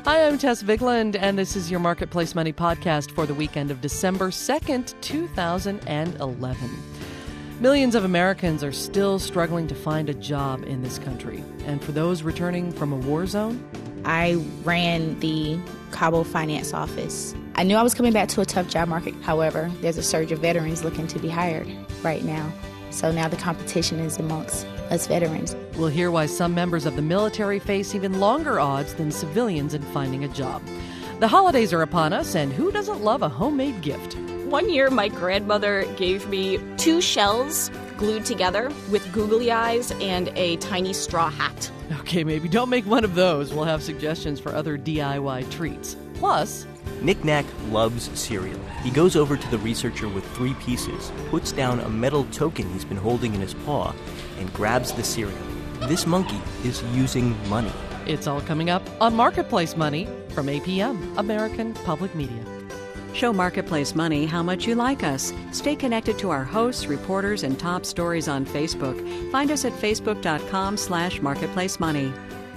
Hi, I'm Tess Vigland, and this is your Marketplace Money podcast for the weekend of December 2nd, 2011. Millions of Americans are still struggling to find a job in this country. And for those returning from a war zone, I ran the Cabo Finance office. I knew I was coming back to a tough job market. However, there's a surge of veterans looking to be hired right now. So now the competition is amongst us veterans. We'll hear why some members of the military face even longer odds than civilians in finding a job. The holidays are upon us, and who doesn't love a homemade gift? One year, my grandmother gave me 2 shells glued together with googly eyes and a tiny straw hat. Okay, maybe don't make one of those. We'll have suggestions for other DIY treats. Plus, Knick-Knack loves cereal. He goes over to the researcher with 3 pieces, puts down a metal token he's been holding in his paw, and grabs the cereal. This monkey is using money. it's all coming up on Marketplace Money from APM, American Public Media. Show Marketplace Money how much you like us. Stay connected to our hosts, reporters, and top stories on Facebook. Find us at facebook.com/marketplacemoney.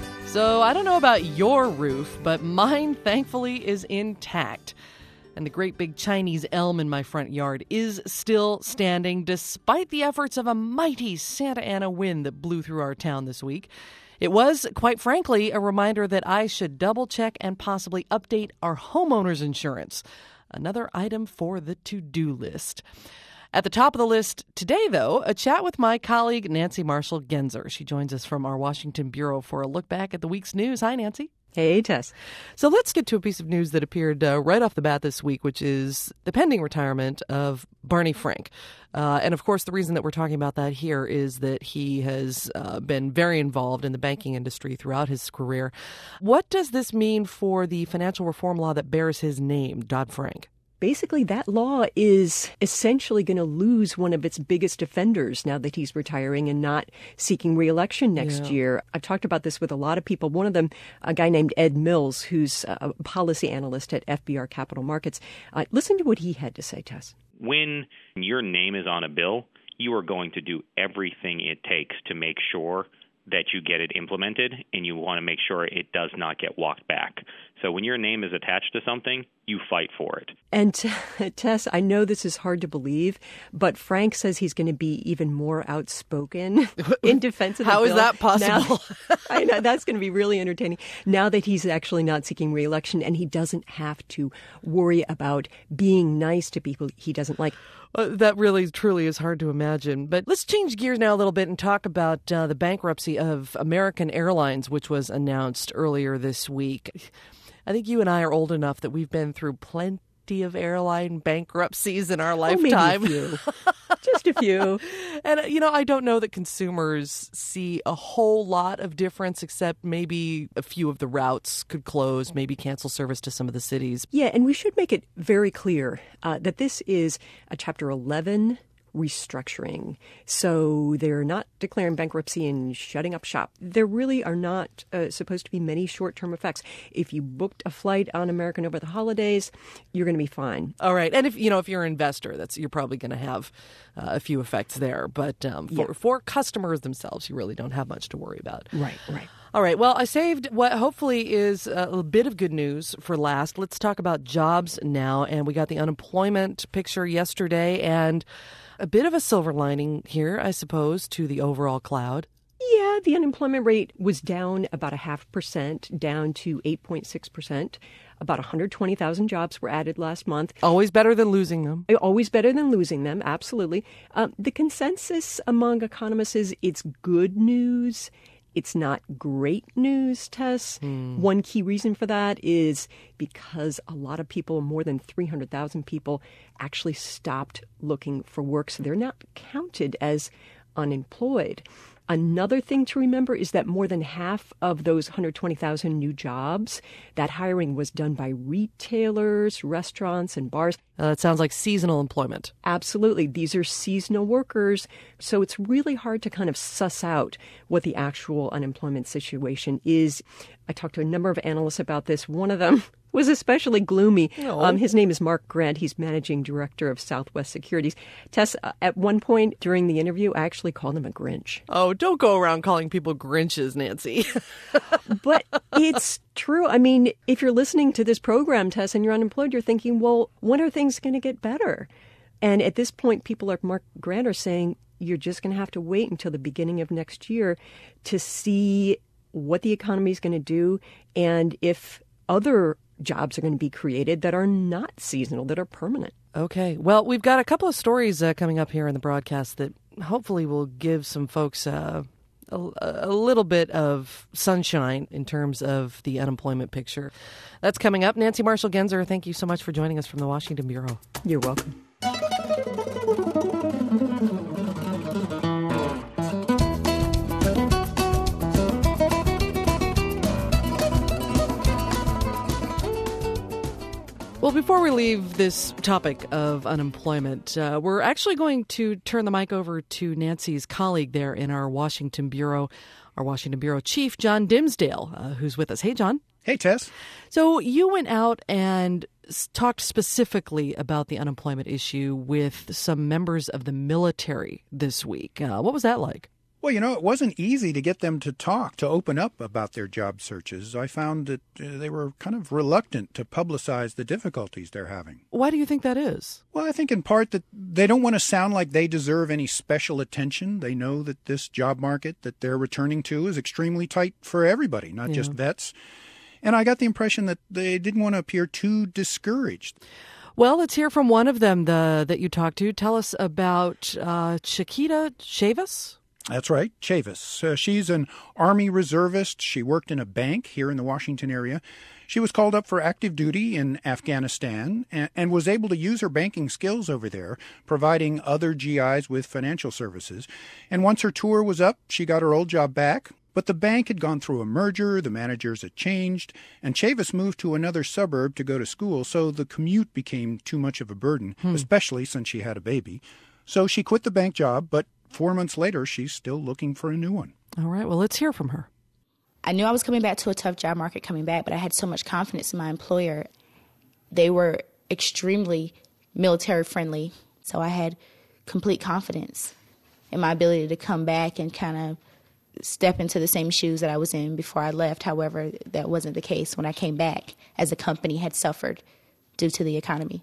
So I don't know about your roof, but mine thankfully is intact. And the great big Chinese elm in my front yard is still standing despite the efforts of a mighty Santa Ana wind that blew through our town this week. It was, quite frankly, a reminder that I should double-check and possibly update our homeowner's insurance. Another item for the to-do list. At the top of the list today, though, a chat with my colleague Nancy Marshall-Genzer. She joins us from our Washington bureau for a look back at the week's news. Hi, Nancy. Hey, Tess. So let's get to a piece of news that appeared right off the bat this week, which is the pending retirement of Barney Frank. And, of course, the reason that we're talking about that here is that he has been very involved in the banking industry throughout his career. What does this mean for the financial reform law that bears his name, Dodd-Frank? Basically, that law is essentially going to lose one of its biggest defenders now that he's retiring and not seeking re-election next year. I've talked about this with a lot of people. One of them, a guy named Ed Mills, who's a policy analyst at FBR Capital Markets. Listen to what he had to say, Tess. When your name is on a bill, you are going to do everything it takes to make sure that you get it implemented, and you want to make sure it does not get walked back. So when your name is attached to something, you fight for it. And Tess, I know this is hard to believe, but Frank says he's going to be even more outspoken in defense of the bill. How is that possible? Now, I know, that's going to be really entertaining. Now that he's actually not seeking re-election and he doesn't have to worry about being nice to people he doesn't like. That really, truly is hard to imagine. But let's change gears now a little bit and talk about the bankruptcy of American Airlines, which was announced earlier this week. I think you and I are old enough that we've been through plenty of airline bankruptcies in our lifetime. Maybe a few. Just a few. And, I don't know that consumers see a whole lot of difference, except maybe a few of the routes could close, maybe cancel service to some of the cities. Yeah, and we should make it very clear that this is a Chapter 11 restructuring. So they're not declaring bankruptcy and shutting up shop. There really are not supposed to be many short-term effects. If you booked a flight on American over the holidays, you're going to be fine. All right. And if you're an investor, you're probably going to have a few effects there. But for customers themselves, you really don't have much to worry about. Right. All right. Well, I saved what hopefully is a bit of good news for last. Let's talk about jobs now. And we got the unemployment picture yesterday, and a bit of a silver lining here, I suppose, to the overall cloud. Yeah, the unemployment rate was down about 0.5%, down to 8.6%. About 120,000 jobs were added last month. Always better than losing them. Always better than losing them, absolutely. The consensus among economists is it's good news. It's not great news, Tess. One key reason for that is because a lot of people, more than 300,000 people, actually stopped looking for work. So they're not counted as unemployed. Another thing to remember is that more than half of those 120,000 new jobs, that hiring was done by retailers, restaurants, and bars. It sounds like seasonal employment. Absolutely. These are seasonal workers. So it's really hard to kind of suss out what the actual unemployment situation is. I talked to a number of analysts about this. One of them was especially gloomy. Oh. His name is Mark Grant. He's managing director of Southwest Securities. Tess, at one point during the interview, I actually called him a Grinch. Oh, don't go around calling people Grinches, Nancy. But it's true. I mean, if you're listening to this program, Tess, and you're unemployed, you're thinking, well, when are things going to get better? And at this point, people like Mark Grant are saying, you're just going to have to wait until the beginning of next year to see what the economy is going to do and if other jobs are going to be created that are not seasonal, that are permanent. Okay. Well, we've got a couple of stories coming up here in the broadcast that hopefully will give some folks a little bit of sunshine in terms of the unemployment picture. That's coming up. Nancy Marshall-Genzer, thank you so much for joining us from the Washington Bureau. You're welcome. Well, before we leave this topic of unemployment, we're actually going to turn the mic over to Nancy's colleague there in our Washington Bureau chief, John Dimsdale, who's with us. Hey, John. Hey, Tess. So you went out and talked specifically about the unemployment issue with some members of the military this week. What was that like? Well, it wasn't easy to get them to talk, to open up about their job searches. I found that they were kind of reluctant to publicize the difficulties they're having. Why do you think that is? Well, I think in part that they don't want to sound like they deserve any special attention. They know that this job market that they're returning to is extremely tight for everybody, not just vets. And I got the impression that they didn't want to appear too discouraged. Well, let's hear from one of them that you talked to. Tell us about Chiquita Chavis. That's right, Chavis. She's an Army reservist. She worked in a bank here in the Washington area. She was called up for active duty in Afghanistan and was able to use her banking skills over there, providing other GIs with financial services. And once her tour was up, she got her old job back. But the bank had gone through a merger, the managers had changed, and Chavis moved to another suburb to go to school, so the commute became too much of a burden, especially since she had a baby. So she quit the bank job, but 4 months later, she's still looking for a new one. All right. Well, let's hear from her. I knew I was coming back to a tough job market coming back, but I had so much confidence in my employer. They were extremely military friendly, so I had complete confidence in my ability to come back and kind of step into the same shoes that I was in before I left. However, that wasn't the case when I came back, as the company had suffered due to the economy.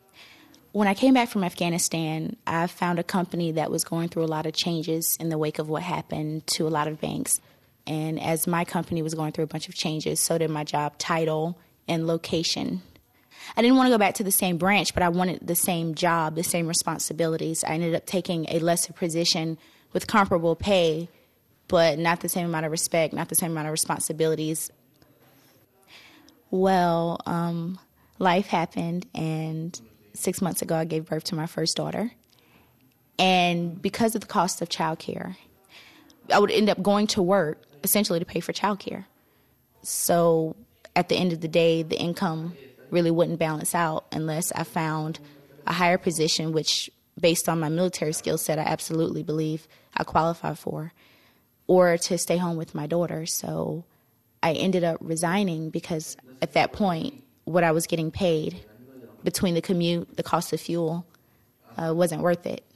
When I came back from Afghanistan, I found a company that was going through a lot of changes in the wake of what happened to a lot of banks. And as my company was going through a bunch of changes, so did my job title and location. I didn't want to go back to the same branch, but I wanted the same job, the same responsibilities. I ended up taking a lesser position with comparable pay, but not the same amount of respect, not the same amount of responsibilities. Well, life happened, and 6 months ago, I gave birth to my first daughter. And because of the cost of childcare, I would end up going to work essentially to pay for childcare. So at the end of the day, the income really wouldn't balance out unless I found a higher position, which based on my military skill set, I absolutely believe I qualify for, or to stay home with my daughter. So I ended up resigning because at that point, what I was getting paid between the commute, the cost of fuel, wasn't worth it.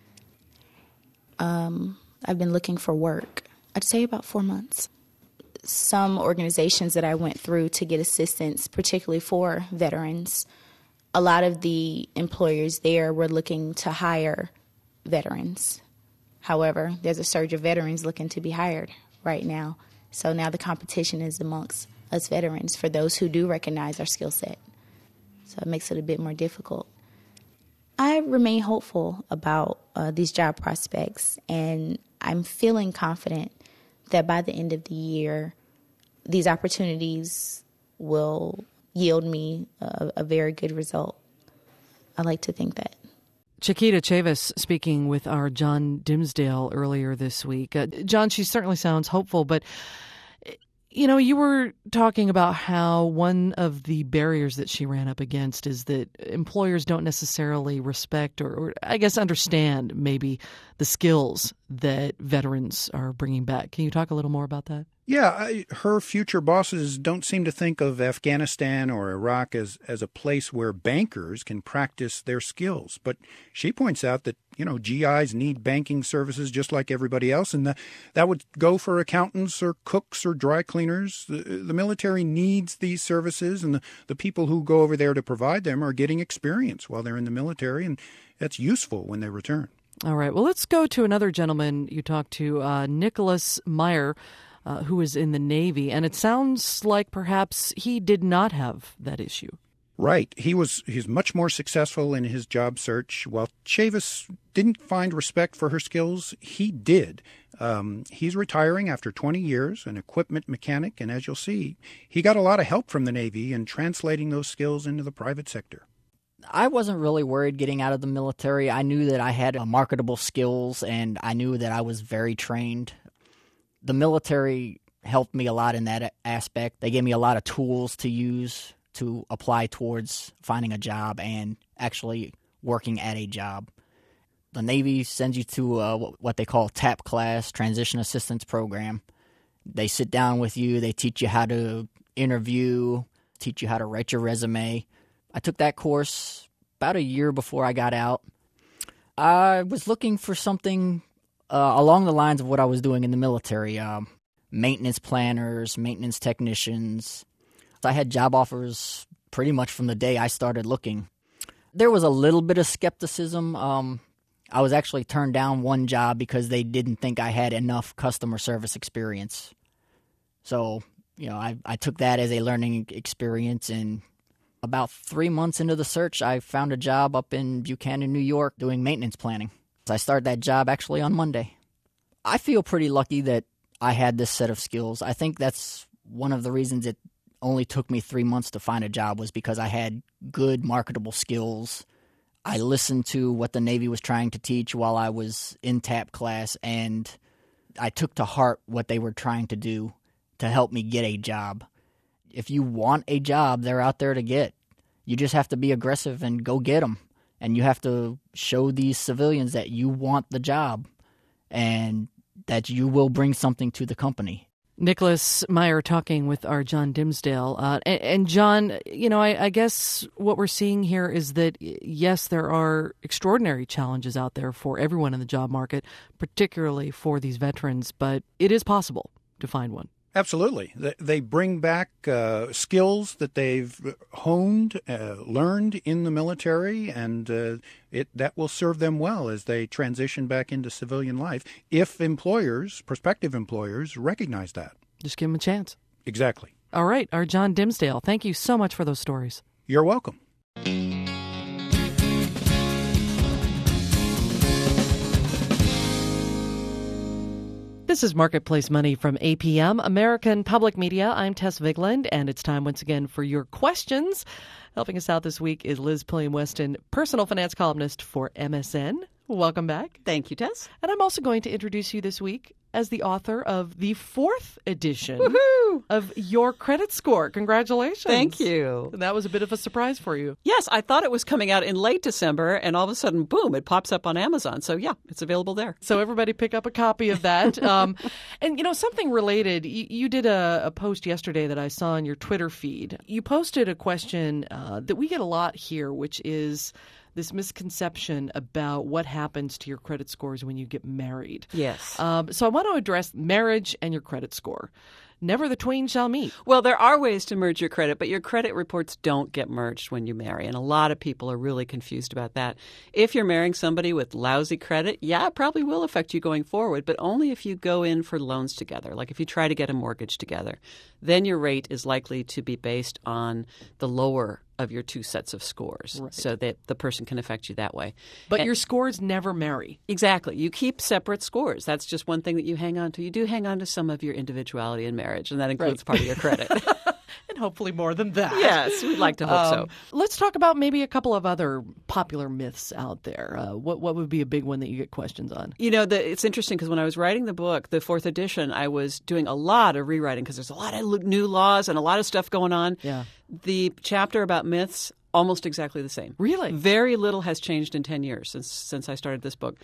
I've been looking for work, I'd say about 4 months. Some organizations that I went through to get assistance, particularly for veterans, a lot of the employers there were looking to hire veterans. However, there's a surge of veterans looking to be hired right now. So now the competition is amongst us veterans for those who do recognize our skill set. So it makes it a bit more difficult. I remain hopeful about these job prospects, and I'm feeling confident that by the end of the year, these opportunities will yield me a very good result. I like to think that. Chiquita Chavis speaking with our John Dimsdale earlier this week. John, she certainly sounds hopeful, but you were talking about how one of the barriers that she ran up against is that employers don't necessarily respect or I guess understand maybe the skills that veterans are bringing back. Can you talk a little more about that? Yeah, her future bosses don't seem to think of Afghanistan or Iraq as a place where bankers can practice their skills. But she points out that, GIs need banking services just like everybody else, and that would go for accountants or cooks or dry cleaners. The military needs these services, and the people who go over there to provide them are getting experience while they're in the military, and that's useful when they return. All right. Well, let's go to another gentleman you talked to, Nicholas Meyer, who is in the Navy, and it sounds like perhaps he did not have that issue. Right. He's much more successful in his job search. While Chavis didn't find respect for her skills, he did. He's retiring after 20 years, an equipment mechanic, and as you'll see, he got a lot of help from the Navy in translating those skills into the private sector. I wasn't really worried getting out of the military. I knew that I had marketable skills, and I knew that I was very trained. The military helped me a lot in that aspect. They gave me a lot of tools to use to apply towards finding a job and actually working at a job. The Navy sends you to what they call TAP class, Transition Assistance Program. They sit down with you. They teach you how to interview, teach you how to write your resume. I took that course about a year before I got out. I was looking for something along the lines of what I was doing in the military, maintenance planners, maintenance technicians. I had job offers pretty much from the day I started looking. There was a little bit of skepticism. I was actually turned down one job because they didn't think I had enough customer service experience. So, I took that as a learning experience, and about 3 months into the search, I found a job up in Buchanan, New York, doing maintenance planning. I started that job actually on Monday. I feel pretty lucky that I had this set of skills. I think that's one of the reasons it only took me 3 months to find a job, was because I had good marketable skills. I listened to what the Navy was trying to teach while I was in TAP class, and I took to heart what they were trying to do to help me get a job. If you want a job, they're out there to get. You just have to be aggressive and go get them. And you have to show these civilians that you want the job and that you will bring something to the company. Nicholas Meyer talking with our John Dimsdale. And John, I guess what we're seeing here is that, yes, there are extraordinary challenges out there for everyone in the job market, particularly for these veterans, but it is possible to find one. Absolutely. They bring back skills that they've honed, learned in the military, and that will serve them well as they transition back into civilian life if prospective employers, recognize that. Just give them a chance. Exactly. All right. Our John Dimsdale, thank you so much for those stories. You're welcome. This is Marketplace Money from APM, American Public Media. I'm Tess Vigland, and it's time once again for your questions. Helping us out this week is Liz Pilliam-Weston, personal finance columnist for MSN. Welcome back. Thank you, Tess. And I'm also going to introduce you this week as the author of the 4th edition of Your Credit Score. Congratulations. Thank you. That was a bit of a surprise for you. Yes, I thought it was coming out in late December, and all of a sudden, boom, it pops up on Amazon. So, yeah, it's available there. So everybody pick up a copy of that. And, something related, you did a post yesterday that I saw on your Twitter feed. You posted a question that we get a lot here, which is this misconception about what happens to your credit scores when you get married. Yes. So I want to address marriage and your credit score. Never the twain shall meet. Well, there are ways to merge your credit, but your credit reports don't get merged when you marry. And a lot of people are really confused about that. If you're marrying somebody with lousy credit, yeah, it probably will affect you going forward, but only if you go in for loans together. Like if you try to get a mortgage together, then your rate is likely to be based on the lower of your two sets of scores, right, so that the person can affect you that way. But your scores never marry. Exactly. You keep separate scores. That's just one thing that you hang on to. You do hang on to some of your individuality in marriage, and that includes part of your credit. And hopefully more than that. Yes, we'd like to hope so. Let's talk about maybe a couple of other popular myths out there. What would be a big one that you get questions on? It's interesting because when I was writing the book, the 4th edition, I was doing a lot of rewriting because there's a lot of new laws and a lot of stuff going on. Yeah. The chapter about myths, almost exactly the same. Really? Very little has changed in 10 years since I started this book.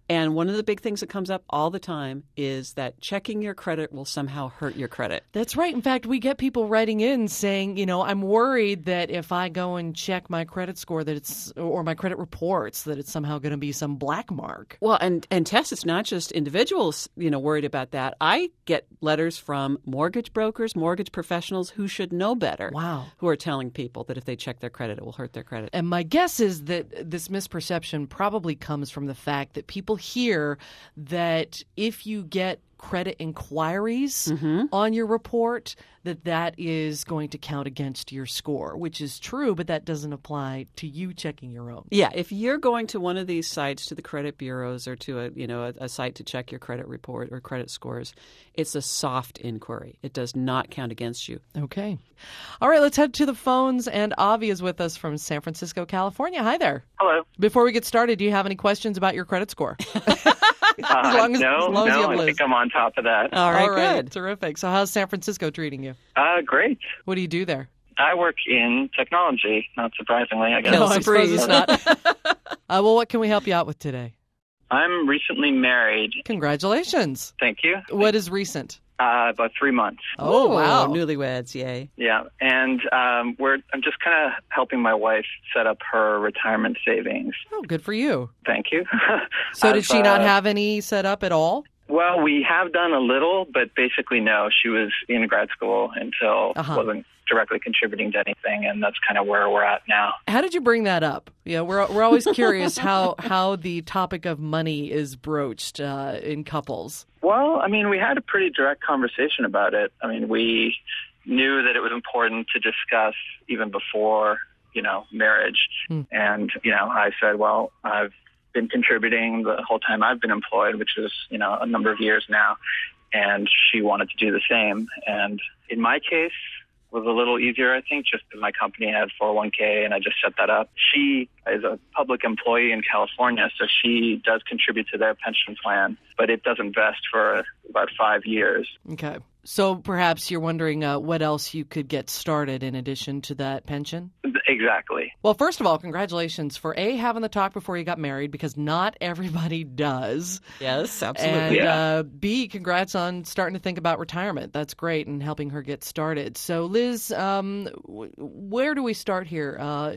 And one of the big things that comes up all the time is that checking your credit will somehow hurt your credit. That's right. In fact, we get people writing in saying, I'm worried that if I go and check my credit score or my credit reports, that it's somehow going to be some black mark. Well, and Tess, it's not just individuals, worried about that. I get letters from mortgage brokers, mortgage professionals who should know better. Wow. Who are telling people that if they check their credit, it will hurt their credit. And my guess is that this misperception probably comes from the fact that people hear that if you get credit inquiries on your report, that is going to count against your score, which is true, but that doesn't apply to you checking your own. Yeah, if you're going to one of these sites, to the credit bureaus or to a site to check your credit report or credit scores, it's a soft inquiry. It does not count against you. Okay. All right, let's head to the phones, and Avi is with us from San Francisco, California. Hi there. Hello. Before we get started, do you have any questions about your credit score? No, I think I'm on top of that. All right, good. Terrific. So how's San Francisco treating you? Great. What do you do there? I work in technology, not surprisingly, I guess. No, I suppose it's not. Well, what can we help you out with today? I'm recently married. Congratulations. Thank you. What is recent? About 3 months. Oh, wow. Newlyweds, yay. Yeah, and I'm just kind of helping my wife set up her retirement savings. Oh, good for you. Thank you. So did she not have any set up at all? Well, we have done a little, but basically no. She was in grad school until wasn't directly contributing to anything, and that's kind of where we're at now. How did you bring that up? Yeah, we're always curious how the topic of money is broached in couples. Well, I mean, we had a pretty direct conversation about it. I mean, we knew that it was important to discuss even before, marriage. And, I said, well, I've been contributing the whole time I've been employed, which is, a number of years now. And she wanted to do the same. And in my case, it was a little easier, I think, just because my company had 401k and I just set that up. She is a public employee in California, so she does contribute to their pension plan, but it doesn't vest for about 5 years. Okay. So perhaps you're wondering what else you could get started in addition to that pension? Exactly. Well, first of all, congratulations for A, having the talk before you got married, because not everybody does. Yes, absolutely. And B, congrats on starting to think about retirement. That's great, and helping her get started. So Liz, where do we start here?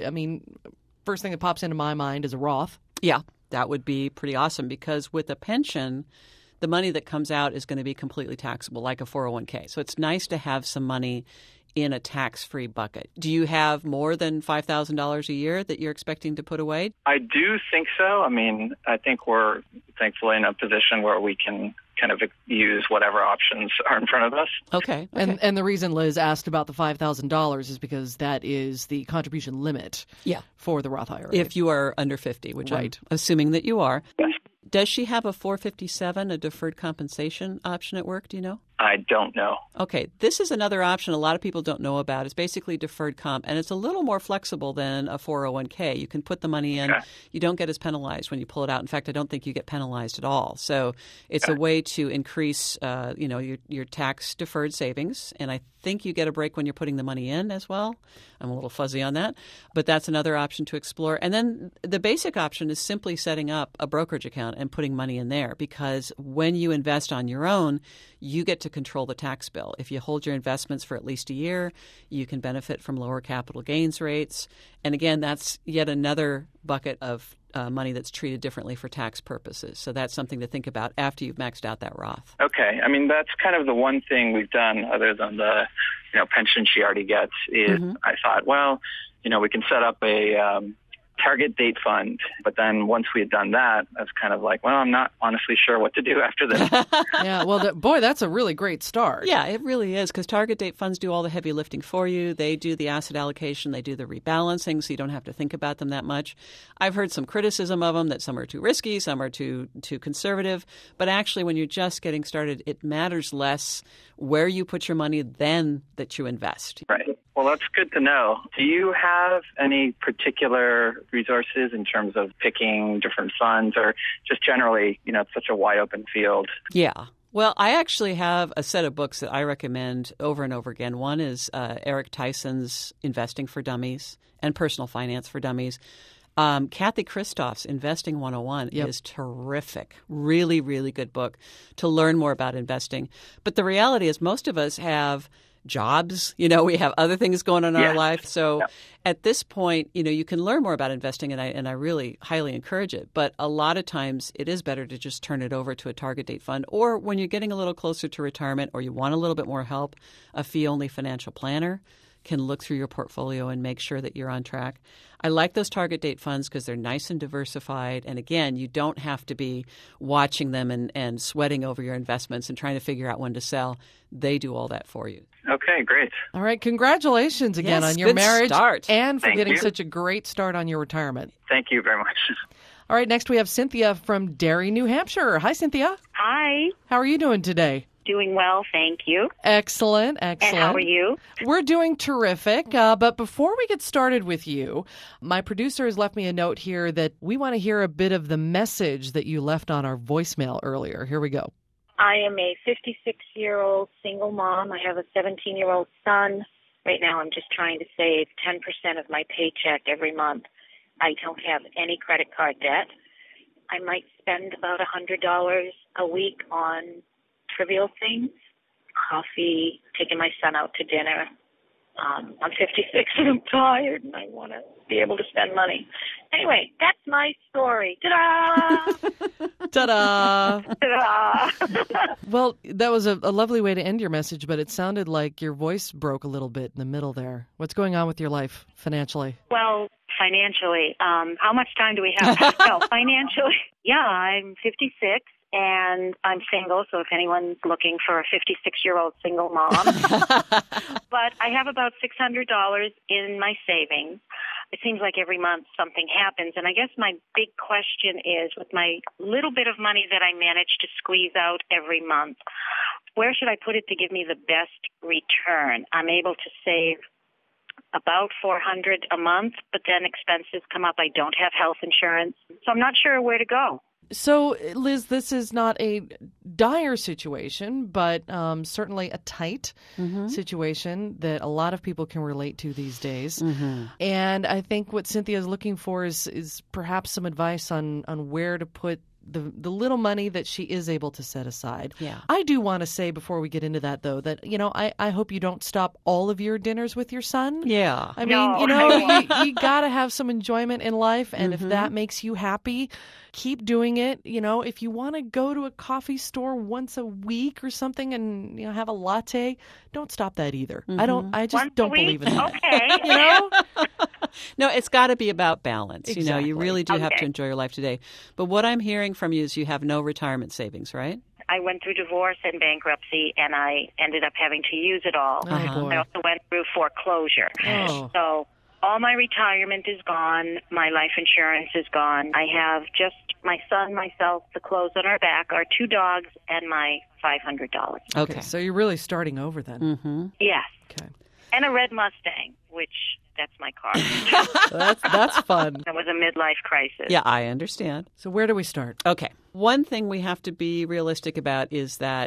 First thing that pops into my mind is a Roth. Yeah, that would be pretty awesome, because with a pension, the money that comes out is going to be completely taxable, like a 401k. So it's nice to have some money in a tax-free bucket. Do you have more than $5,000 a year that you're expecting to put away? I do think so. I mean, I think we're thankfully in a position where we can kind of use whatever options are in front of us. Okay. And the reason Liz asked about the $5,000 is because that is the contribution limit for the Roth IRA. If you are under 50, which right. I'm assuming that you are. Yes. Does she have a 457, a deferred compensation option at work? Do you know? I don't know. Okay. This is another option a lot of people don't know about. It's basically deferred comp, and it's a little more flexible than a 401k. You can put the money in. Okay. You don't get as penalized when you pull it out. In fact, I don't think you get penalized at all. So it's a way to increase, your tax-deferred savings, and I think you get a break when you're putting the money in as well. I'm a little fuzzy on that, but that's another option to explore. And then the basic option is simply setting up a brokerage account and putting money in there, because when you invest on your own, you get to control the tax bill. If you hold your investments for at least a year, you can benefit from lower capital gains rates. And again, that's yet another bucket of money that's treated differently for tax purposes. So that's something to think about after you've maxed out that Roth. Okay. I mean, that's kind of the one thing we've done other than the pension she already gets is I thought, well, we can set up a target date fund. But then once we had done that, I was kind of like, well, I'm not honestly sure what to do after this. Yeah, well, that's a really great start. Yeah, it really is, because target date funds do all the heavy lifting for you. They do the asset allocation. They do the rebalancing, so you don't have to think about them that much. I've heard some criticism of them, that some are too risky, some are too conservative. But actually, when you're just getting started, it matters less where you put your money than that you invest. Right. Well, that's good to know. Do you have any particular resources in terms of picking different funds, or just generally, it's such a wide open field? Yeah. Well, I actually have a set of books that I recommend over and over again. One is Eric Tyson's Investing for Dummies and Personal Finance for Dummies. Kathy Christoph's Investing 101 is terrific. Really, really good book to learn more about investing. But the reality is most of us have jobs. We have other things going on in our life. So at this point, you can learn more about investing, and I really highly encourage it. But a lot of times it is better to just turn it over to a target date fund, or when you're getting a little closer to retirement or you want a little bit more help, a fee-only financial planner can look through your portfolio and make sure that you're on track. I like those target date funds because they're nice and diversified. And again, you don't have to be watching them and sweating over your investments and trying to figure out when to sell. They do all that for you. Okay, great. All right. Congratulations again on your good marriage start. and for Thank getting you. such a great start on your retirement. Thank you very much. All right. Next, we have Cynthia from Derry, New Hampshire. Hi, Cynthia. Hi. How are you doing today? Doing well, thank you. Excellent. And how are you? We're doing terrific. But before we get started with you, my producer has left me a note here that we want to hear a bit of the message that you left on our voicemail earlier. Here we go. I am a 56-year-old single mom. I have a 17-year-old son. Right now I'm just trying to save 10% of my paycheck every month. I don't have any credit card debt. I might spend about $100 a week on trivial things, coffee, taking my son out to dinner. I'm 56 and I'm tired and I want to be able to spend money. Anyway, that's my story. Ta-da! Ta-da! Ta-da! Well, that was a lovely way to end your message, but it sounded like your voice broke a little bit in the middle there. What's going on with your life financially? Well, financially, how much time do we have? No, financially, I'm 56. And I'm single, so if anyone's looking for a 56-year-old single mom. But I have about $600 in my savings. It seems like every month something happens. And I guess my big question is, with my little bit of money that I manage to squeeze out every month, where should I put it to give me the best return? I'm able to save about $400 a month, but then expenses come up. I don't have health insurance, so I'm not sure where to go. So, Liz, this is not a dire situation, but certainly a tight situation that a lot of people can relate to these days. And I think what Cynthia is looking for is perhaps some advice on where to put the little money that she is able to set aside. Yeah. I do want to say before we get into that, though, that, I hope you don't stop all of your dinners with your son. Yeah. I mean, you got to have some enjoyment in life. And if that makes you happy, keep doing it. If you want to go to a coffee store once a week or something and have a latte, don't stop that either. I just don't believe in that. Okay. No, it's got to be about balance. Exactly. You really do have to enjoy your life today. But what I'm hearing from you is you have no retirement savings, right? I went through divorce and bankruptcy, and I ended up having to use it all. Oh, boy. I also went through foreclosure. Oh. So all my retirement is gone. My life insurance is gone. I have just my son, myself, the clothes on our back, our 2 dogs, and my $500. Okay, so you're really starting over then. Yes. Okay. And a red Mustang, which that's my car. That's fun. It was a midlife crisis. Yeah, I understand. So where do we start? Okay. One thing we have to be realistic about is that,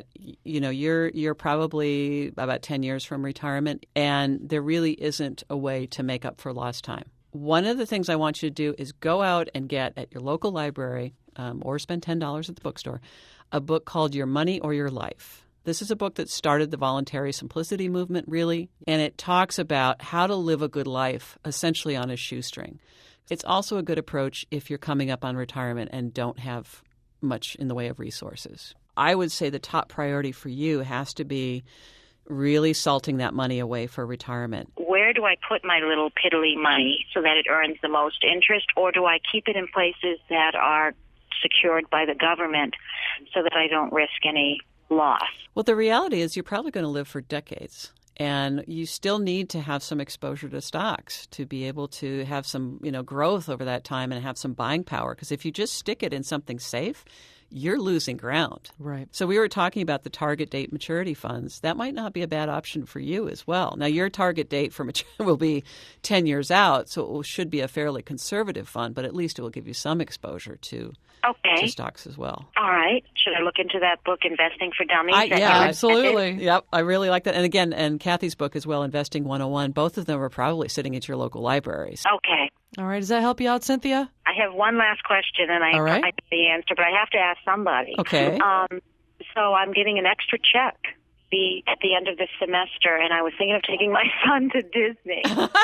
you're probably about 10 years from retirement, and there really isn't a way to make up for lost time. One of the things I want you to do is go out and get at your local library or spend $10 at the bookstore a book called Your Money or Your Life. This is a book that started the voluntary simplicity movement, really, and it talks about how to live a good life essentially on a shoestring. It's also a good approach if you're coming up on retirement and don't have much in the way of resources. I would say the top priority for you has to be really salting that money away for retirement. Where do I put my little piddly money so that it earns the most interest, or do I keep it in places that are secured by the government so that I don't risk any loss? Well, the reality is you're probably going to live for decades, and you still need to have some exposure to stocks to be able to have some, growth over that time and have some buying power. Because if you just stick it in something safe, you're losing ground. Right. So we were talking about the target date maturity funds. That might not be a bad option for you as well. Now, your target date for maturity will be 10 years out, so it should be a fairly conservative fund, but at least it will give you some exposure to Okay. to stocks as well. All right. Should I look into that book, Investing for Dummies? Absolutely. Yep, I really like that. And again, and Kathy's book as well, Investing 101, both of them are probably sitting at your local libraries. Okay. All right. Does that help you out, Cynthia? I have one last question, and I know the answer, but I have to ask somebody. Okay. So I'm getting an extra check at the end of this semester, and I was thinking of taking my son to Disney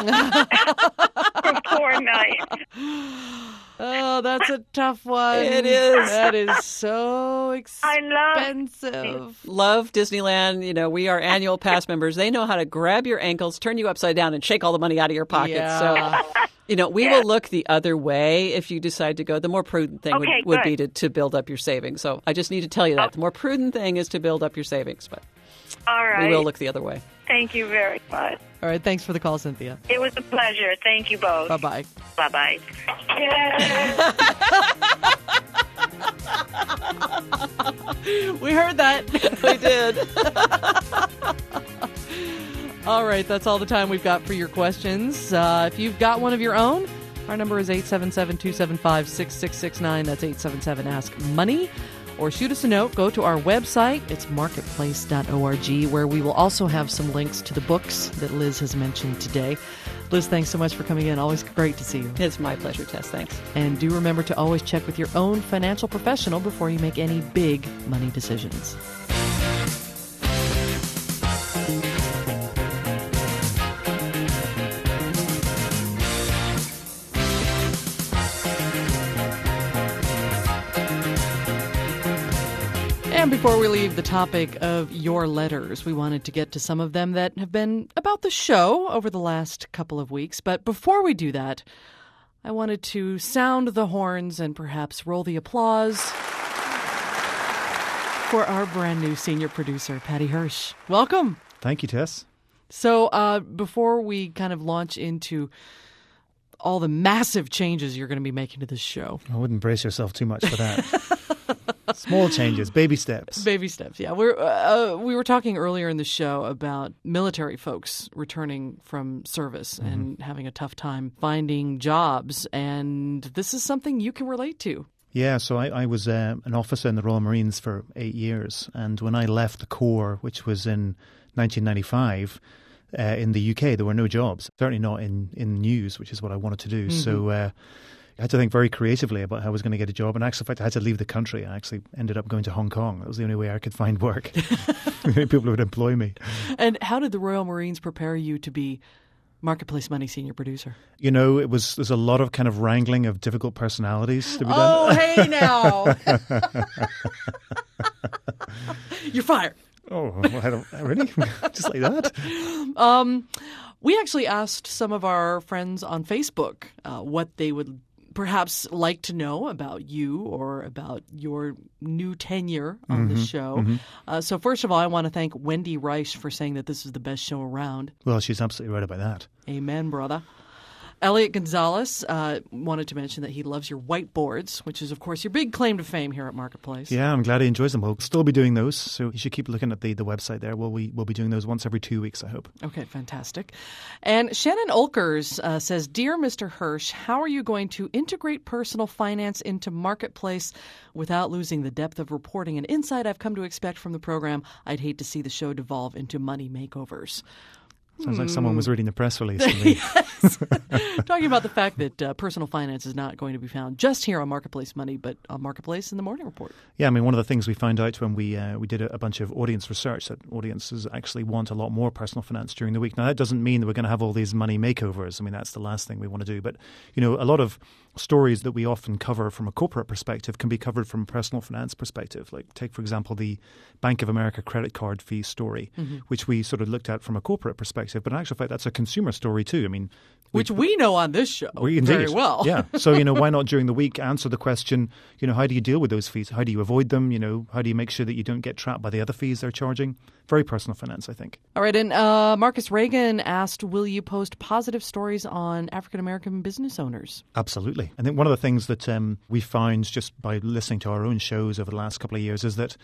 for 4 nights. Oh, that's a tough one. It is. That is so expensive. Love Disneyland. You know, we are annual pass members. They know how to grab your ankles, turn you upside down, and shake all the money out of your pocket. Yeah. So, you know, we will look the other way if you decide to go. The more prudent thing would be to build up your savings. So I just need to tell you that. The more prudent thing is to build up your savings. But all right. We will look the other way. Thank you very much. All right. Thanks for the call, Cynthia. It was a pleasure. Thank you both. Bye-bye. Bye-bye. We heard that. We did. All right. That's all the time we've got for your questions. If you've got one of your own, our number is 877-275-6669. That's 877-ASK-MONEY. Or shoot us a note. Go to our website. It's marketplace.org, where we will also have some links to the books that Liz has mentioned today. Liz, thanks so much for coming in. Always great to see you. It's my pleasure, Tess. Thanks. And do remember to always check with your own financial professional before you make any big money decisions. And before we leave the topic of your letters, we wanted to get to some of them that have been about the show over the last couple of weeks. But before we do that, I wanted to sound the horns and perhaps roll the applause for our brand new senior producer, Patty Hirsch. Welcome. Thank you, Tess. So before we kind of launch into all the massive changes you're going to be making to this show. I wouldn't brace yourself too much for that. Small changes, baby steps. Baby steps, yeah. We were talking earlier in the show about military folks returning from service and having a tough time finding jobs, and this is something you can relate to. Yeah, so I was an officer in the Royal Marines for 8 years, and when I left the Corps, which was in 1995, in the UK, there were no jobs, certainly not in news, which is what I wanted to do. So I had to think very creatively about how I was going to get a job. And actually, in fact, I had to leave the country. I actually ended up going to Hong Kong. That was the only way I could find work. People would employ me. And how did the Royal Marines prepare you to be Marketplace Money senior producer? You know, there's a lot of kind of wrangling of difficult personalities to be done. Oh, hey now. You're fired. Oh, well, really? Just like that? We actually asked some of our friends on Facebook what they would perhaps like to know about you or about your new tenure on the show. So first of all, I want to thank Wendy Reich for saying that this is the best show around. Well, she's absolutely right about that. Amen, brother. Elliot Gonzalez wanted to mention that he loves your whiteboards, which is, of course, your big claim to fame here at Marketplace. Yeah, I'm glad he enjoys them. We'll still be doing those, so you should keep looking at the website there. We'll be doing those once every 2 weeks, I hope. Okay, fantastic. And Shannon Olkers says, Dear Mr. Hirsch, how are you going to integrate personal finance into Marketplace without losing the depth of reporting and insight I've come to expect from the program? I'd hate to see the show devolve into money makeovers. Sounds like someone was reading the press release. Yes. Talking about the fact that personal finance is not going to be found just here on Marketplace Money, but on Marketplace in the Morning Report. Yeah, I mean, one of the things we found out when we did a bunch of audience research, that audiences actually want a lot more personal finance during the week. Now, that doesn't mean that we're going to have all these money makeovers. I mean, that's the last thing we want to do. But, you know, a lot of stories that we often cover from a corporate perspective can be covered from a personal finance perspective. Like, take, for example, the Bank of America credit card fee story, which we sort of looked at from a corporate perspective. But in actual fact, that's a consumer story too. I mean, which we know on this show very well. Yeah. So, you know, why not during the week answer the question, you know, how do you deal with those fees? How do you avoid them? You know, how do you make sure that you don't get trapped by the other fees they're charging? Very personal finance, I think. All right. And Marcus Reagan asked, will you post positive stories on African-American business owners? Absolutely. I think one of the things that we found just by listening to our own shows over the last couple of years is that,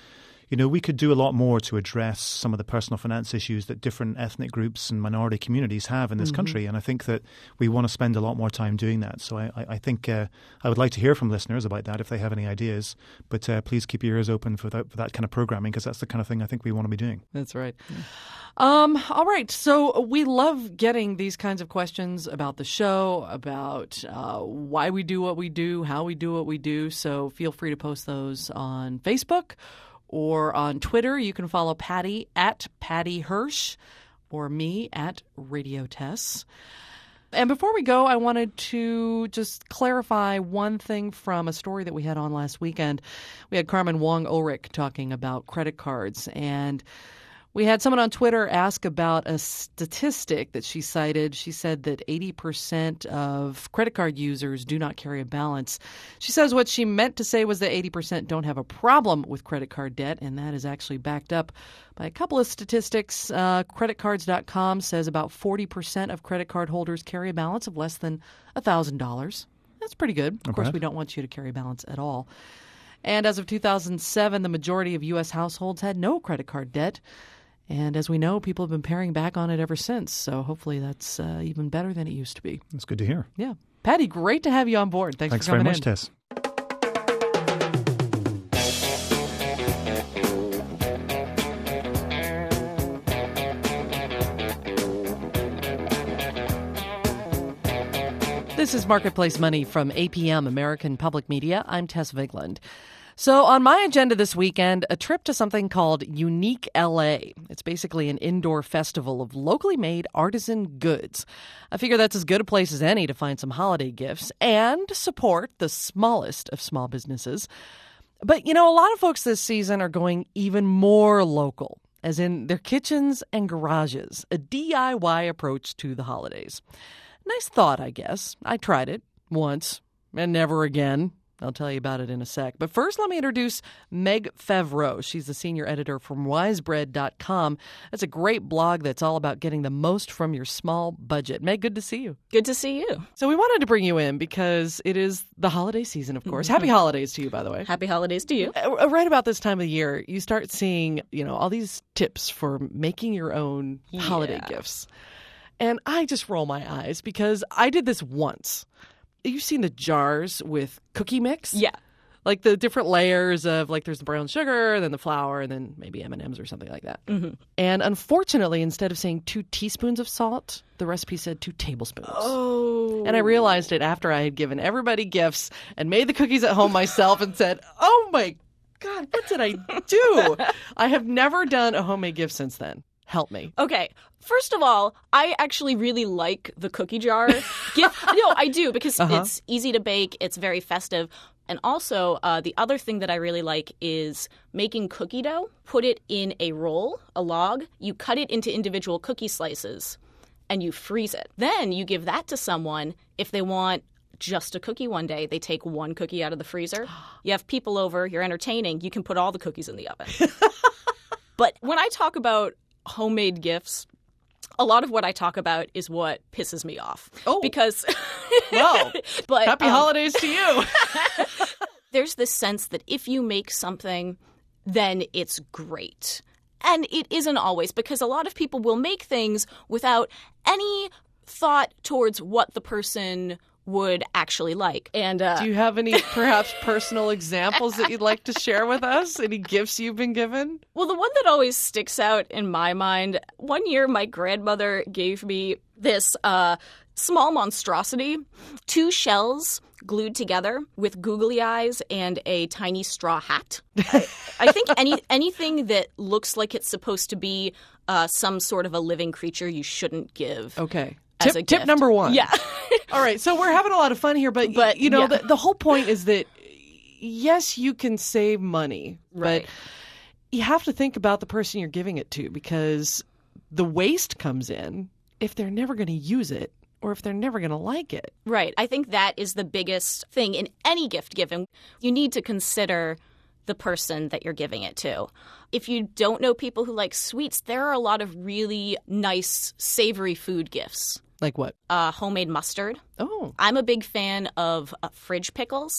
we could do a lot more to address some of the personal finance issues that different ethnic groups and minority communities have in this country. And I think that we want to spend a lot more time doing that. So I think I would like to hear from listeners about that if they have any ideas. But please keep your ears open for that kind of programming, because that's the kind of thing I think we want to be doing. That's right. All right. So we love getting these kinds of questions about the show, about why we do what we do, how we do what we do. So feel free to post those on Facebook or on Twitter. You can follow Patty at Patty Hirsch or me at Radio Tess. And before we go, I wanted to just clarify one thing from a story that we had on last weekend. We had Carmen Wong-Ulrich talking about credit cards, and we had someone on Twitter ask about a statistic that she cited. She said that 80% of credit card users do not carry a balance. She says what she meant to say was that 80% don't have a problem with credit card debt, and that is actually backed up by a couple of statistics. Creditcards.com says about 40% of credit card holders carry a balance of less than $1,000. That's pretty good. Of course, we don't want you to carry a balance at all. And as of 2007, the majority of U.S. households had no credit card debt. And as we know, people have been paring back on it ever since. So hopefully that's even better than it used to be. That's good to hear. Yeah. Patty, great to have you on board. Thanks for coming very much, Tess. This is Marketplace Money from APM, American Public Media. I'm Tess Vigland. So on my agenda this weekend, a trip to something called Unique LA. It's basically an indoor festival of locally made artisan goods. I figure that's as good a place as any to find some holiday gifts and support the smallest of small businesses. But, a lot of folks this season are going even more local, as in their kitchens and garages, a DIY approach to the holidays. Nice thought, I guess. I tried it once and never again. I'll tell you about it in a sec. But first, let me introduce Meg Favreau. She's the senior editor from wisebread.com. That's a great blog that's all about getting the most from your small budget. Meg, good to see you. Good to see you. So we wanted to bring you in because it is the holiday season, of course. Happy holidays to you, by the way. Happy holidays to you. Right about this time of the year, you start seeing, all these tips for making your own holiday gifts. And I just roll my eyes because I did this once. You've seen the jars with cookie mix? Yeah. Like the different layers of, there's the brown sugar, then the flour, and then maybe M&Ms or something like that. Mm-hmm. And unfortunately, instead of saying 2 teaspoons of salt, the recipe said 2 tablespoons. Oh. And I realized it after I had given everybody gifts and made the cookies at home myself and said, oh my God, what did I do? I have never done a homemade gift since then. Help me. Okay. First of all, I actually really like the cookie jar gift. No, I do, because it's easy to bake. It's very festive. And also, the other thing that I really like is making cookie dough. Put it in a roll, a log. You cut it into individual cookie slices, and you freeze it. Then you give that to someone if they want just a cookie one day. They take 1 cookie out of the freezer. You have people over. You're entertaining. You can put all the cookies in the oven. But when I talk about homemade gifts, a lot of what I talk about is what pisses me off. Oh. Because well, but happy holidays to you. There's this sense that if you make something, then it's great. And it isn't always, because a lot of people will make things without any thought towards what the person would actually like. And do you have any perhaps personal examples that you'd like to share with us? Any gifts you've been given? Well, the one that always sticks out in my mind, one year my grandmother gave me this small monstrosity, 2 shells glued together with googly eyes and a tiny straw hat. I think anything that looks like it's supposed to be some sort of a living creature you shouldn't give. Okay. Tip number 1. Yeah. All right. So we're having a lot of fun here, but the whole point is that, yes, you can save money, right, but you have to think about the person you're giving it to, because the waste comes in if they're never going to use it or if they're never going to like it. Right. I think that is the biggest thing in any gift giving. You need to consider the person that you're giving it to. If you don't know people who like sweets, there are a lot of really nice savory food gifts. Like what? Homemade mustard. Oh. I'm a big fan of fridge pickles.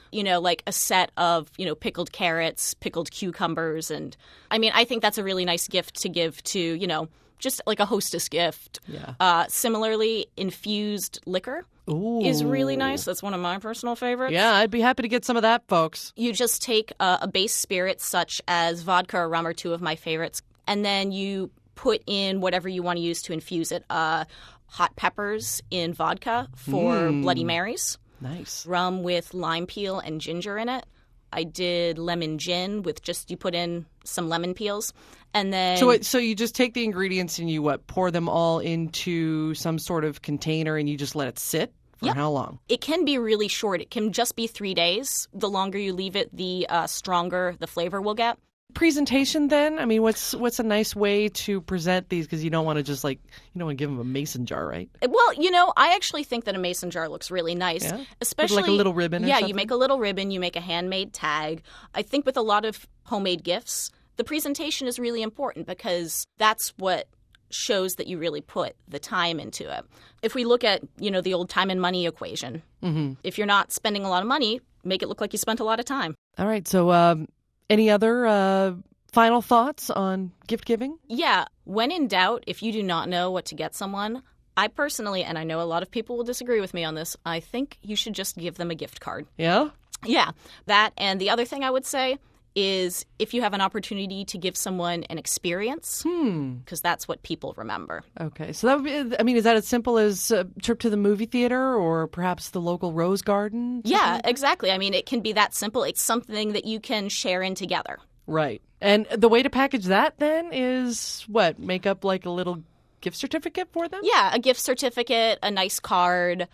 like a set of, pickled carrots, pickled cucumbers. And I mean, I think that's a really nice gift to give to, just like a hostess gift. Yeah. Similarly, infused liquor is really nice. That's one of my personal favorites. Yeah, I'd be happy to get some of that, folks. You just take a base spirit such as vodka or rum are two of my favorites, and then you put in whatever you want to use to infuse it. Hot peppers in vodka for Bloody Marys. Nice. Rum with lime peel and ginger in it. I did lemon gin with you put in some lemon peels. And then So you just take the ingredients and you pour them all into some sort of container and you just let it sit for how long? It can be really short. It can just be 3 days. The longer you leave it, the stronger the flavor will get. Presentation then? I mean, what's a nice way to present these? Because you don't want to just you don't want to give them a mason jar, right? Well, I actually think that a mason jar looks really nice. Yeah? Especially like a little ribbon or something? You make a little ribbon, you make a handmade tag. I think with a lot of homemade gifts, the presentation is really important because that's what shows that you really put the time into it. If we look at, the old time and money equation, if you're not spending a lot of money, make it look like you spent a lot of time. All right. So any other final thoughts on gift giving? Yeah. When in doubt, if you do not know what to get someone, I personally, and I know a lot of people will disagree with me on this, I think you should just give them a gift card. Yeah? Yeah. That, and the other thing I would say is if you have an opportunity to give someone an experience, because that's what people remember. Okay. So that would be, is that as simple as a trip to the movie theater or perhaps the local rose garden? Yeah, exactly. I mean, it can be that simple. It's something that you can share in together. Right. And the way to package that then is what? Make up like a little gift certificate for them? Yeah, a gift certificate, a nice card.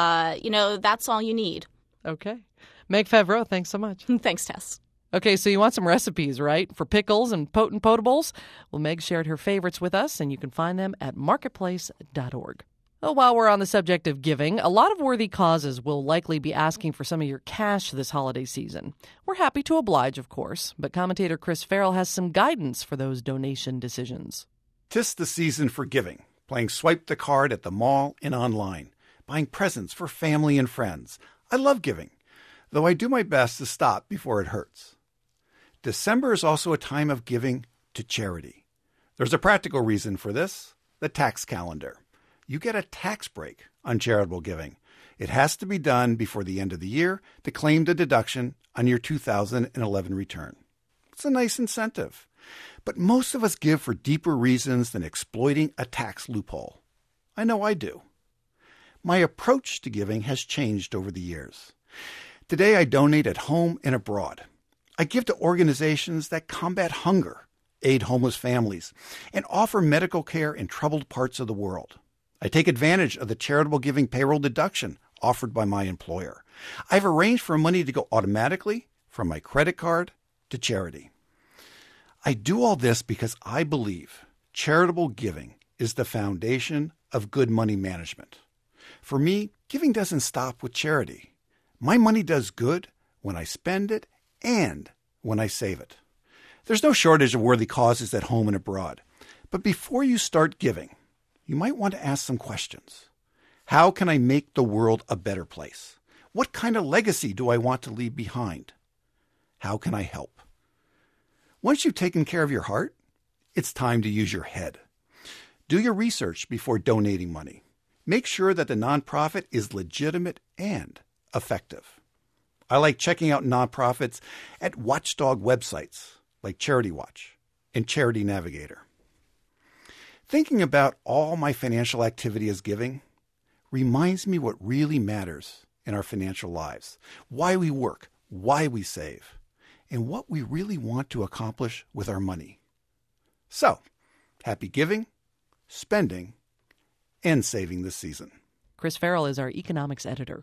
That's all you need. Okay. Meg Favreau, thanks so much. Thanks, Tess. Okay, so you want some recipes, right? For pickles and potent potables? Well, Meg shared her favorites with us, and you can find them at marketplace.org. Well, while we're on the subject of giving, a lot of worthy causes will likely be asking for some of your cash this holiday season. We're happy to oblige, of course, but commentator Chris Farrell has some guidance for those donation decisions. 'Tis the season for giving, playing swipe the card at the mall and online, buying presents for family and friends. I love giving, though I do my best to stop before it hurts. December is also a time of giving to charity. There's a practical reason for this, the tax calendar. You get a tax break on charitable giving. It has to be done before the end of the year to claim the deduction on your 2011 return. It's a nice incentive. But most of us give for deeper reasons than exploiting a tax loophole. I know I do. My approach to giving has changed over the years. Today I donate at home and abroad. I give to organizations that combat hunger, aid homeless families, and offer medical care in troubled parts of the world. I take advantage of the charitable giving payroll deduction offered by my employer. I've arranged for money to go automatically from my credit card to charity. I do all this because I believe charitable giving is the foundation of good money management. For me, giving doesn't stop with charity. My money does good when I spend it and when I save it. There's no shortage of worthy causes at home and abroad. But before you start giving, you might want to ask some questions. How can I make the world a better place? What kind of legacy do I want to leave behind? How can I help? Once you've taken care of your heart, it's time to use your head. Do your research before donating money. Make sure that the nonprofit is legitimate and effective. I like checking out nonprofits at watchdog websites like Charity Watch and Charity Navigator. Thinking about all my financial activity as giving reminds me what really matters in our financial lives, why we work, why we save, and what we really want to accomplish with our money. So, happy giving, spending, and saving this season. Chris Farrell is our economics editor.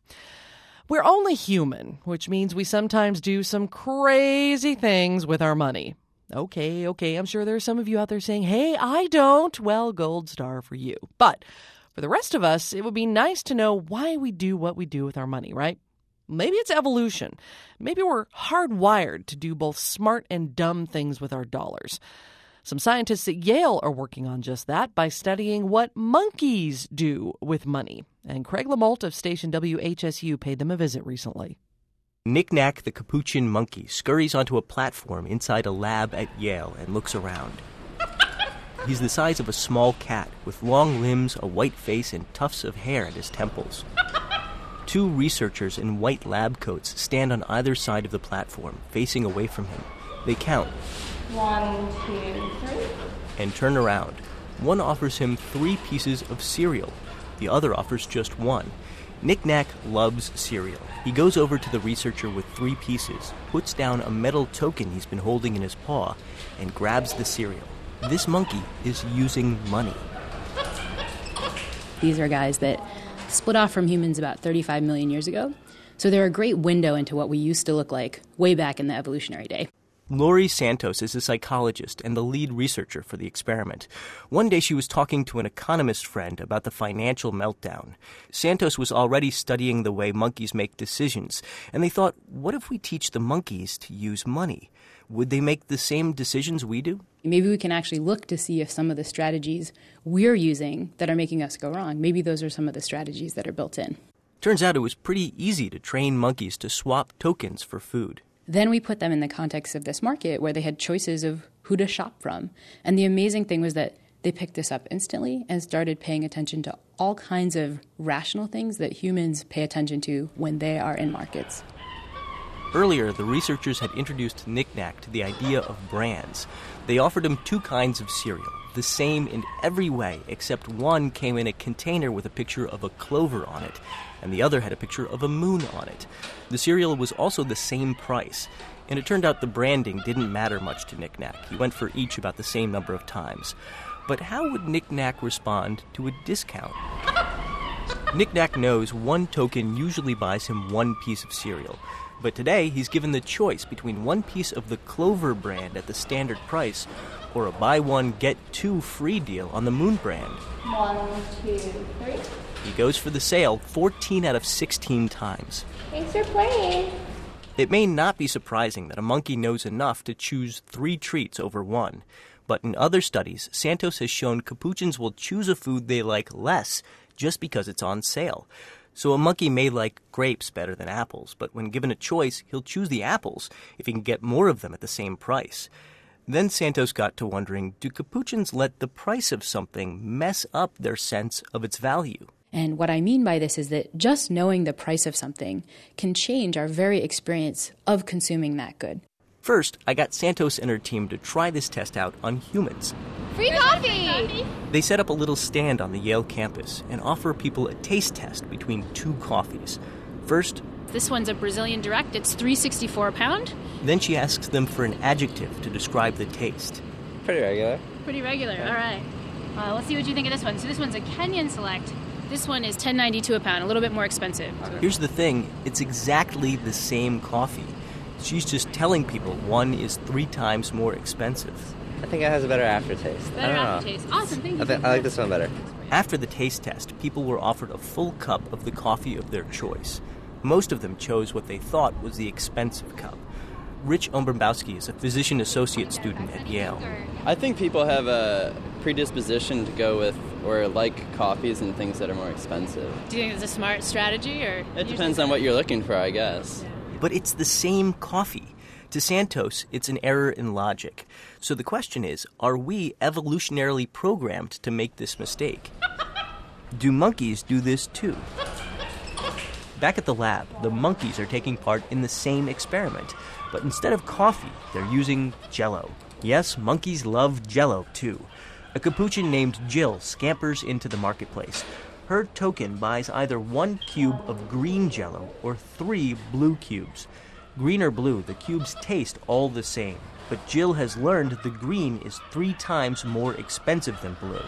We're only human, which means we sometimes do some crazy things with our money. Okay, I'm sure there are some of you out there saying, hey, I don't. Well, gold star for you. But for the rest of us, it would be nice to know why we do what we do with our money, right? Maybe it's evolution. Maybe we're hardwired to do both smart and dumb things with our dollars. Some scientists at Yale are working on just that by studying what monkeys do with money. And Craig LaMolt of station WHSU paid them a visit recently. Knick-Knack the capuchin monkey scurries onto a platform inside a lab at Yale and looks around. He's the size of a small cat, with long limbs, a white face, and tufts of hair at his temples. Two researchers in white lab coats stand on either side of the platform, facing away from him. They count. 1, 2, 3. And turn around. One offers him 3 pieces of cereal. The other offers just 1. Knick-Knack loves cereal. He goes over to the researcher with 3 pieces, puts down a metal token he's been holding in his paw, and grabs the cereal. This monkey is using money. These are guys that split off from humans about 35 million years ago. So they're a great window into what we used to look like way back in the evolutionary day. Laurie Santos is a psychologist and the lead researcher for the experiment. One day she was talking to an economist friend about the financial meltdown. Santos was already studying the way monkeys make decisions, and they thought, what if we teach the monkeys to use money? Would they make the same decisions we do? Maybe we can actually look to see if some of the strategies we're using that are making us go wrong, maybe those are some of the strategies that are built in. Turns out it was pretty easy to train monkeys to swap tokens for food. Then we put them in the context of this market where they had choices of who to shop from. And the amazing thing was that they picked this up instantly and started paying attention to all kinds of rational things that humans pay attention to when they are in markets. Earlier, the researchers had introduced Knick-Knack to the idea of brands. They offered him 2 kinds of cereal, the same in every way, except one came in a container with a picture of a clover on it, and the other had a picture of a moon on it. The cereal was also the same price, and it turned out the branding didn't matter much to Knick-Knack. He went for each about the same number of times. But how would Knick-Knack respond to a discount? Knick-Knack knows 1 token usually buys him 1 piece of cereal. But today, he's given the choice between 1 piece of the Clover brand at the standard price or a buy 1, get 2 free deal on the Moon brand. 1, 2, 3. He goes for the sale 14 out of 16 times. Thanks for playing. It may not be surprising that a monkey knows enough to choose 3 treats over 1. But in other studies, Santos has shown capuchins will choose a food they like less just because it's on sale. So a monkey may like grapes better than apples, but when given a choice, he'll choose the apples if he can get more of them at the same price. Then Santos got to wondering, do capuchins let the price of something mess up their sense of its value? And what I mean by this is that just knowing the price of something can change our very experience of consuming that good. First, I got Santos and her team to try this test out on humans. Free coffee! They set up a little stand on the Yale campus and offer people a taste test between 2 coffees. First, this one's a Brazilian Direct. It's $3.64 a pound. Then she asks them for an adjective to describe the taste. Pretty regular. Pretty regular, all right. Let's see what you think of this one. So this one's a Kenyan Select. This one is $10.92 a pound, a little bit more expensive. Here's the thing, it's exactly the same coffee. She's just telling people one is 3 times more expensive. I think it has a better aftertaste. Better aftertaste. Awesome, thank you. I like this one better. After the taste test, people were offered a full cup of the coffee of their choice. Most of them chose what they thought was the expensive cup. Rich Ombrombowski is a physician associate student at Yale. I think people have a predisposition to go with or like coffees and things that are more expensive. Do you think it's a smart strategy? Or it depends on what you're looking for, I guess. But it's the same coffee. To Santos, it's an error in logic. So the question is, are we evolutionarily programmed to make this mistake? Do monkeys do this too? Back at the lab, the monkeys are taking part in the same experiment. But instead of coffee, they're using Jell-O. Yes, monkeys love Jell-O too. A capuchin named Jill scampers into the marketplace. Her token buys either 1 cube of green Jell-O or 3 blue cubes. Green or blue, the cubes taste all the same. But Jill has learned the green is 3 times more expensive than blue.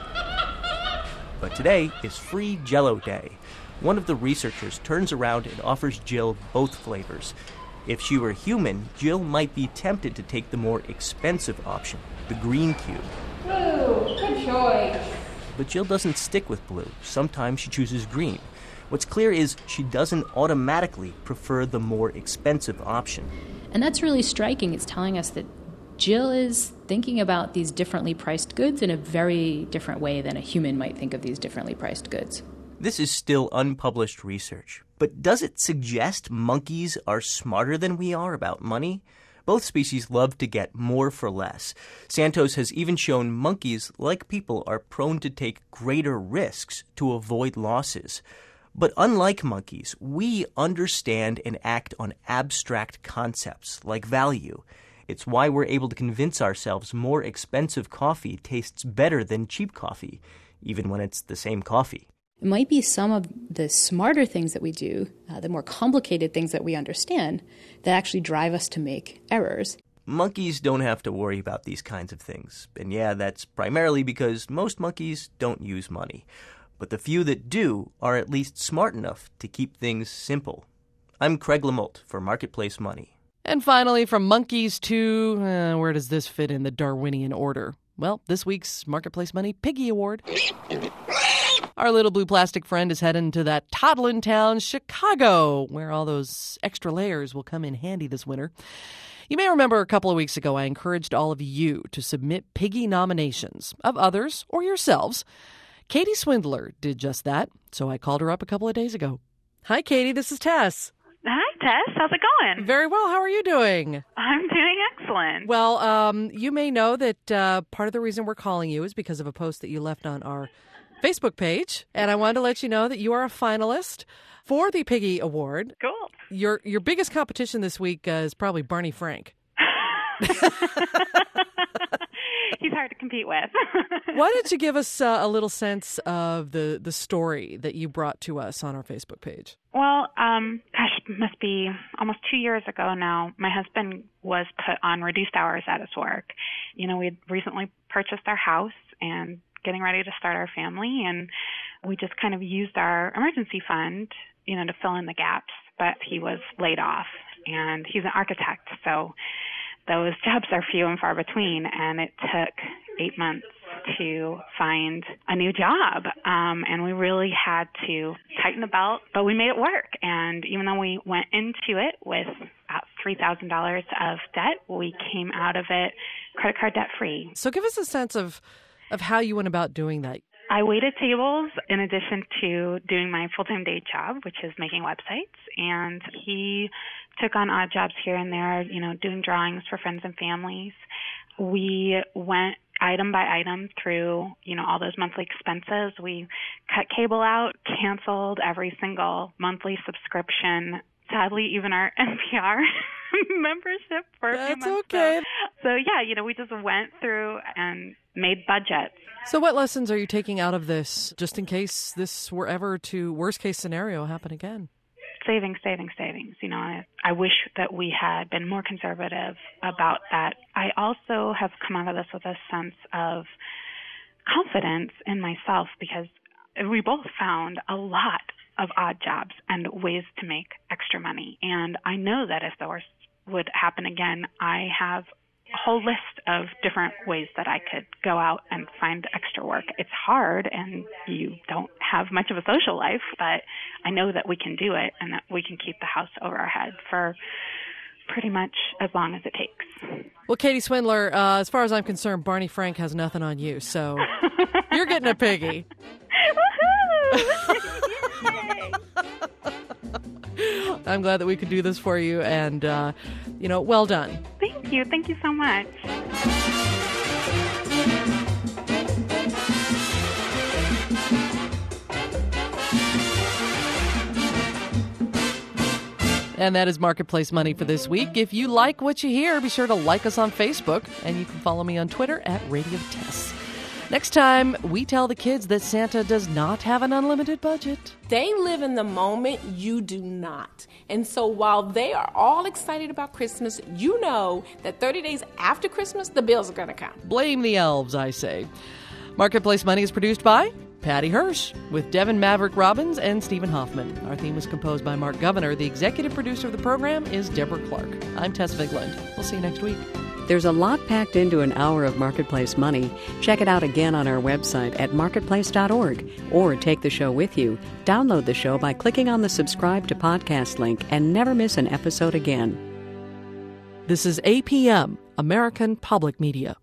But today is Free Jell-O Day. One of the researchers turns around and offers Jill both flavors. If she were human, Jill might be tempted to take the more expensive option, the green cube. Blue, good choice. But Jill doesn't stick with blue. Sometimes she chooses green. What's clear is she doesn't automatically prefer the more expensive option. And that's really striking. It's telling us that Jill is thinking about these differently priced goods in a very different way than a human might think of these differently priced goods. This is still unpublished research, But does it suggest monkeys are smarter than we are about money? Both species love to get more for less. Santos has even shown monkeys, like people, are prone to take greater risks to avoid losses. But unlike monkeys, we understand and act on abstract concepts like value. It's why we're able to convince ourselves more expensive coffee tastes better than cheap coffee, even when it's the same coffee. It might be some of the smarter things that we do, the more complicated things that we understand, that actually drive us to make errors. Monkeys don't have to worry about these kinds of things. And yeah, that's primarily because most monkeys don't use money. But the few that do are at least smart enough to keep things simple. I'm Craig Lamolt for Marketplace Money. And finally, from monkeys to, where does this fit in the Darwinian order? Well, this week's Marketplace Money Piggy Award. Our little blue plastic friend is heading to that toddlin' town, Chicago, where all those extra layers will come in handy this winter. You may remember a couple of weeks ago I encouraged all of you to submit piggy nominations of others or yourselves. Katie Swindler did just that, so I called her up a couple of days ago. Hi, Katie. This is Tess. Hi, Tess. How's it going? Very well. How are you doing? I'm doing excellent. Well, you may know that part of the reason we're calling you is because of a post that you left on our Facebook page, and I wanted to let you know that you are a finalist for the Piggy Award. Cool. Your biggest competition this week is probably Barney Frank. He's hard to compete with. Why don't you give us a little sense of the story that you brought to us on our Facebook page? Well, it must be almost 2 years ago now. My husband was put on reduced hours at his work. You know, we had recently purchased our house and getting ready to start our family, and we just kind of used our emergency fund, you know, to fill in the gaps. But he was laid off, and he's an architect, so those jobs are few and far between, and it took 8 months to find a new job, and we really had to tighten the belt, but we made it work. And even though we went into it with about $3,000 of debt, we came out of it credit card debt free. So give us a sense of how you went about doing that. I waited tables in addition to doing my full-time day job, which is making websites, and he took on odd jobs here and there, you know, doing drawings for friends and families. We went item by item through, you know, all those monthly expenses. We cut cable out, canceled every single monthly subscription, sadly even our NPR membership for a few months. That's okay. So yeah, you know, we just went through and made budgets. So what lessons are you taking out of this, just in case this were ever to worst case scenario happen again? Savings. You know, I wish that we had been more conservative about that. I also have come out of this with a sense of confidence in myself because we both found a lot of odd jobs and ways to make extra money. And I know that if the worst would happen again, I have a whole list of different ways that I could go out and find extra work. It's hard and you don't have much of a social life, but I know that we can do it and that we can keep the house over our head for pretty much as long as it takes. Well, Katie Swindler, as far as I'm concerned, Barney Frank has nothing on you, so you're getting a piggy. I'm glad that we could do this for you, and, you know, well done. Thank you. Thank you so much. And that is Marketplace Money for this week. If you like what you hear, be sure to like us on Facebook, and you can follow me on Twitter at Radio Tess. Next time, we tell the kids that Santa does not have an unlimited budget. They live in the moment, you do not. And so while they are all excited about Christmas, you know that 30 days after Christmas, the bills are going to come. Blame the elves, I say. Marketplace Money is produced by Patty Hirsch, with Devin Maverick Robbins and Stephen Hoffman. Our theme was composed by Mark Governor. The executive producer of the program is Deborah Clark. I'm Tess Vigland. We'll see you next week. There's a lot packed into an hour of Marketplace Money. Check it out again on our website at marketplace.org, or take the show with you. Download the show by clicking on the subscribe to podcast link and never miss an episode again. This is APM, American Public Media.